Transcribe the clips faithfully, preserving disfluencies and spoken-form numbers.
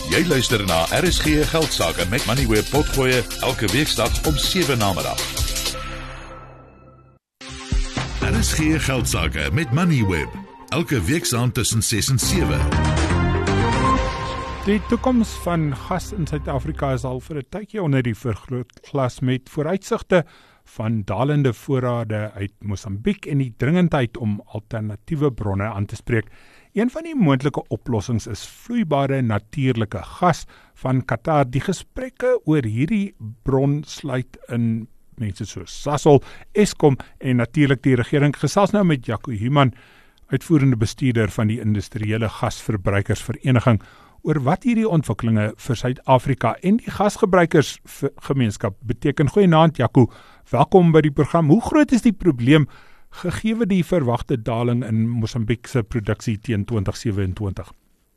Jy luister na R S G Geldsaake met Moneyweb Potgoe elke weeksdag om sewe namiddag. R S G Geldsaake met Moneyweb elke weeksaand tussen ses en sewe. Die toekoms van gas in Suid-Afrika is al vir 'n tydjie onder die vergrootglas met vooruitsigte van dalende voorrade uit Mosambiek en die dringendheid om alternatiewe bronne aan te spreek. Een van die moontlike oplossings is vloeibare natuurlike gas van Qatar. Die gesprekke oor hierdie bron sluit in mense soos Sasol, Eskom en natuurlik die regering. Gesels nou met Jaco Human, uitvoerende bestuurder van die Industriële Gasverbruikersvereniging, oor wat hierdie ontwikkelinge vir Suid-Afrika en die gasgebruikersgemeenskap beteken. Goeienaand Jaco, welkom by die program. Hoe groot is die probleem gegee die verwagte daling in Mosambiek se produksie teen twintig sewe en twintig?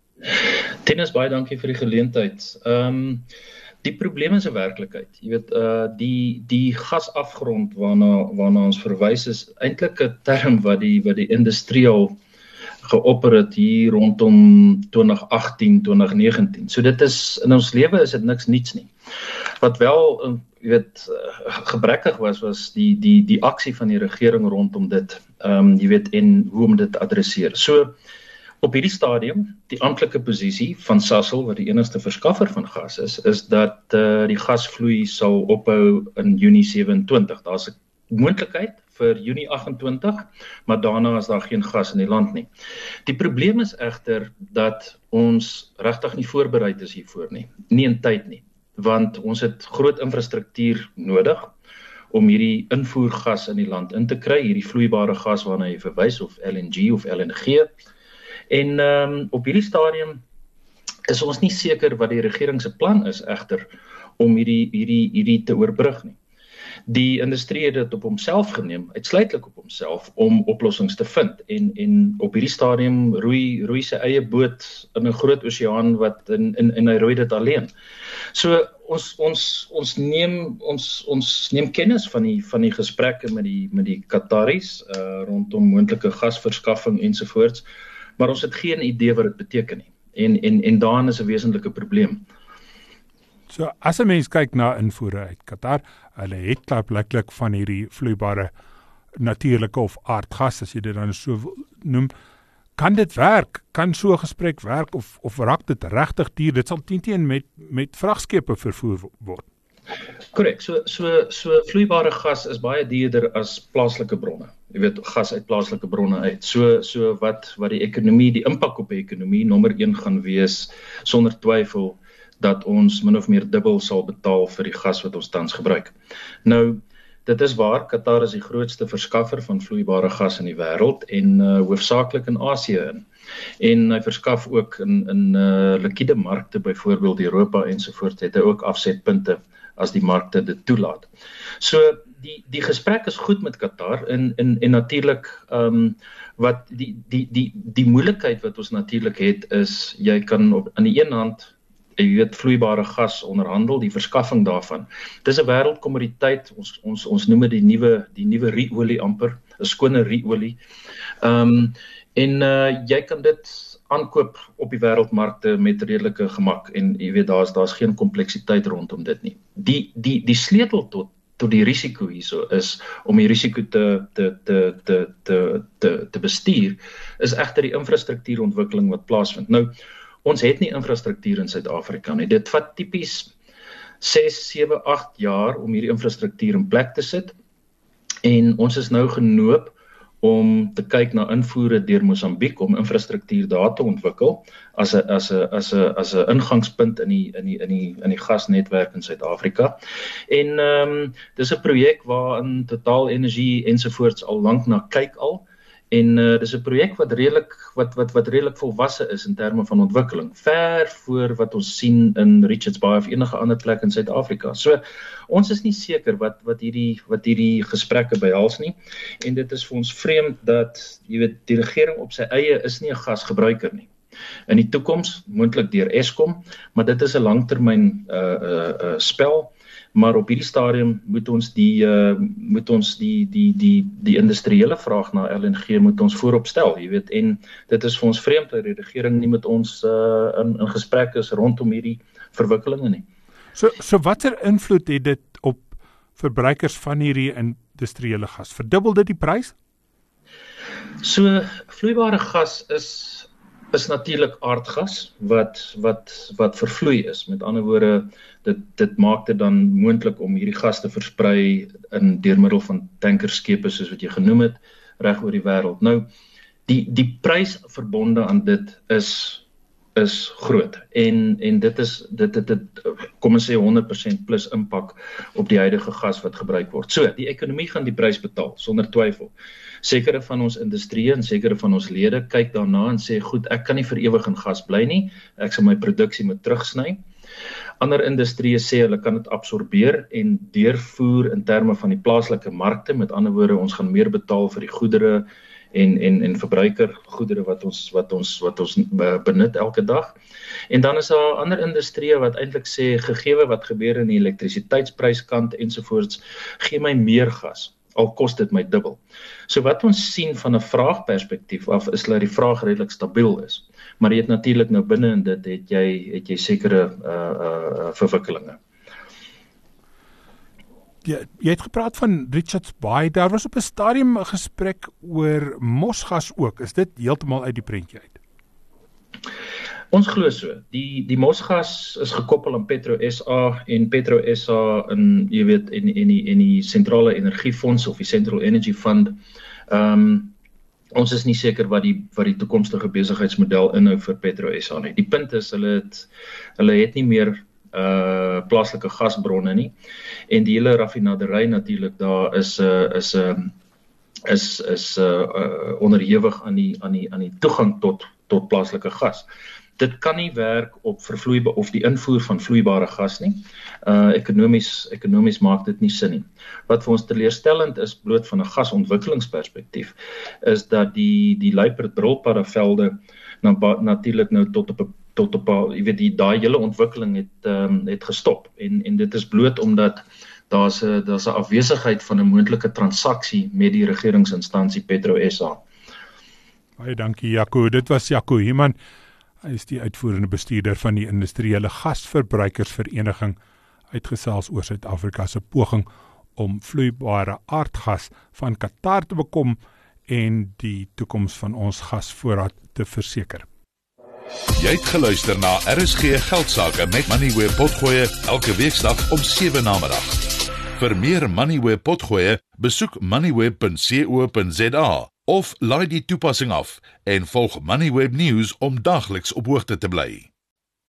Tennis, baie dankie vir die geleentheid. Um, die probleem is 'n werklikheid. Jy weet, uh, die die gasafgrond waarna waarna ons verwys is eintlik 'n term wat die wat die industrie al geopper het hier rondom twintig agttien, twintig negentien. So dit is, in ons lewe is dit niks niets nie. Wat wel, jy weet, gebrekkig was, was die, die, die aksie van die regering rondom dit, um, jy weet, en hoe om dit te adresseer. So, op hierdie stadium, die amptelike posisie van Sasol, wat die enigste verskaffer van gas is, is dat uh, die gasvloei sal ophou in Junie sewe-en-twintig. Daar's 'n moontlikheid vir Junie agt-en-twintig, maar daarna is daar geen gas in die land nie. Die probleem is egter dat ons regtig nie voorbereid is hiervoor nie, nie in tyd nie, want ons het groot infrastruktuur nodig om hierdie invoergas in die land in te kry, hierdie vloeibare gas waarna jy verwys, of L N G of L N G. En um, op hierdie stadium is ons nie seker wat die regering se plan is egter om hierdie, hierdie, hierdie te oorbrug nie. Die industrie het dit op homself geneem, uitsluitlik op homself, om oplossings te vind. En, en op hierdie stadium roei, roei sy eie boot in 'n groot oseaan wat in, in, en hy roei dit alleen. So ons ons ons neem ons ons neem kennis van die van die gesprekke met die met die Qataris uh, rondom moontlike gasverskaffing ensovoorts, maar ons het geen idee wat dit beteken nie. En en en daarin is 'n wesentlike probleem. So as 'n mens kyk na invoere uit Qatar, hulle het klaarblijklik van hierdie vloeibare natuurlike of aardgas, as jy dit dan so noem. Kan dit werk? Kan so 'n gesprek werk of of raak dit regtig duur? Dit sal teen met met vragskepe vervoer word. Korrek. So so so vloeibare gas is baie duurder as plaaslike bronne. Jy weet, gas uit plaaslike bronne uit. So so wat wat die ekonomie, die impak op die ekonomie nommer een gaan wees sonder twyfel dat ons min of meer dubbel sal betaal vir die gas wat ons tans gebruik. Nou, dit is waar, Qatar is die grootste verskaffer van vloeibare gas in die wêreld en uh, hoofsaaklik in Asië in. En hy verskaf ook in in uh, liquiede markte, byvoorbeeld Europa ensovoorts, het hy ook afsetpunte as die markte dit toelaat. So die die gesprek is goed met Qatar en en en natuurlik um, wat die die die die moeilikheid wat ons natuurlik het is jy kan op aan die een hand jy weet vloeibare gas onderhandel, die verskaffing daarvan. Dis 'n wêreldkommoditeit, ons ons ons noem dit die nuwe die nuwe rie-olie amper, 'n skone rie-olie. Ehm um, en uh, jy kan dit aankoop op die wêreldmarkte met redelike gemak en jy weet daar's daar's geen kompleksiteit rondom dit nie. Die die die sleutel tot tot die risiko hierso is om die risiko te te te te te te, te bestuur is egter die infrastruktuurontwikkeling wat plaasvind. Nou ons het nie infrastruktuur in Suid-Afrika nie. Dit vat tipies ses, sewe, agt jaar om hierdie infrastruktuur in plek te sit. En ons is nou genoop om te kyk na invoere deur Mosambiek om infrastruktuur daar te ontwikkel as 'n as 'n as 'n as 'n ingangspunt in die in die in die in die gasnetwerk in Suid-Afrika. En ehm um, dis 'n projek waarin Total Energie ensovoorts al lank na kyk al. En uh, dis 'n projek wat redelik wat wat wat redelik volwasse is in terme van ontwikkeling, ver voor wat ons sien in Richards Bay of enige ander plek in Suid-Afrika. So ons is nie seker wat wat hierdie wat hierdie gesprekke behels nie. En dit is vir ons vreemd dat jy weet die regering op sy eie is nie 'n gasgebruiker nie. In die toekoms moontlik deur Eskom, maar dit is 'n langtermyn uh, uh, uh, spel maar op hierdie stadium moet ons die uh, moet ons die die die die industriële vraag na L N G moet ons voorop stel, jy weet, en dit is vir ons vreemd dat die regering nie met ons uh, in in gesprek is rondom hierdie verwikkelinge nie. So so watter invloed het dit op verbruikers van hierdie industriële gas? Verdubbel dit die prys? So vloeibare gas is is natuurlik aardgas wat wat wat vervloei is. Met ander woorde, dit dit maak dit dan moontlik om hierdie gas te versprei in deur middel van tankerskepe soos wat jy genoem het reg oor die wêreld. Nou die die prys verbonde aan dit is is groot en en dit is dit dit, dit kom ons sê honderd persent plus impak op die huidige gas wat gebruik word. So, die ekonomie gaan die prys betaal sonder twyfel. Sekere van ons industrie en sekere van ons lede kyk daarna en sê goed, ek kan nie vir ewig in gas bly nie. Ek sal my produksie moet terugsny. Ander industrieë sê hulle kan dit absorbeer en deurvoer in terme van die plaaslike markte. Met ander woorde, ons gaan meer betaal vir die goedere en en en verbruikergoedere wat ons wat ons wat ons benut elke dag. En dan is daar ander industrieë wat eintlik sê gegeewe wat gebeur in die elektrisiteitspryskant ensovoorts, gee my meer gas, al kos dit my dubbel. So wat ons sien van 'n vraagperspektief af is dat die vraag redelik stabiel is. Maar jy het natuurlik nou binne in dit het jy het jy sekere uh uh verwikkelinge. Ja, jy het gepraat van Richards Bay, daar was op 'n stadium 'n gesprek oor mosgas ook. Is dit heeltemal uit die prentjie uit? Ons glo so. Die die mosgas is gekoppel aan Petro S A en Petro S A in jy weet en en die en die sentrale energiefonds of die Central Energy Fund. Ehm um, ons is nie seker wat die wat die toekomstige besigheidsmodel inhou vir Petro S A nie. Die punt is hulle het hulle het nie meer uh plaaslike gasbronne nie en die hele raffinaderry natuurlik daar is 'n uh, is 'n uh, is is uh, uh, onderhewig aan die aan die aan die toegang tot tot plaaslike gas. Dit kan nie werk op vervloeibare of die invoer van vloeibare gas nie. Uh ekonomies ekonomies maak dit nie sin nie. Wat vir ons teleurstellend is bloot van 'n gasontwikkelingsperspektief is dat die die Luiperd-Brulpadda-velde na, natuurlik nou tot op 'n tot op jy weet die daai hele ontwikkeling het um, het gestop en en dit is bloot omdat daar's 'n daar's 'n afwesigheid van 'n moontlike transaksie met die regeringsinstansie Petro S A. Baie dankie Jaco. Dit was Jaco Human. Hy is die uitvoerende bestuurder van die Industriële Gasverbruikersvereniging, uitgesels oor Suid-Afrika se poging om vloeibare aardgas van Qatar te bekom en die toekoms van ons gasvoorraad te verseker. Jy het geluister na R S G Geldsaake met Moneyweb Potgoe elke weeksdag om sewe namiddag. Vir meer Moneyweb Potgoe, besoek moneyweb punt co punt za of laai die toepassing af en volg Moneyweb News om dagliks op hoogte te bly.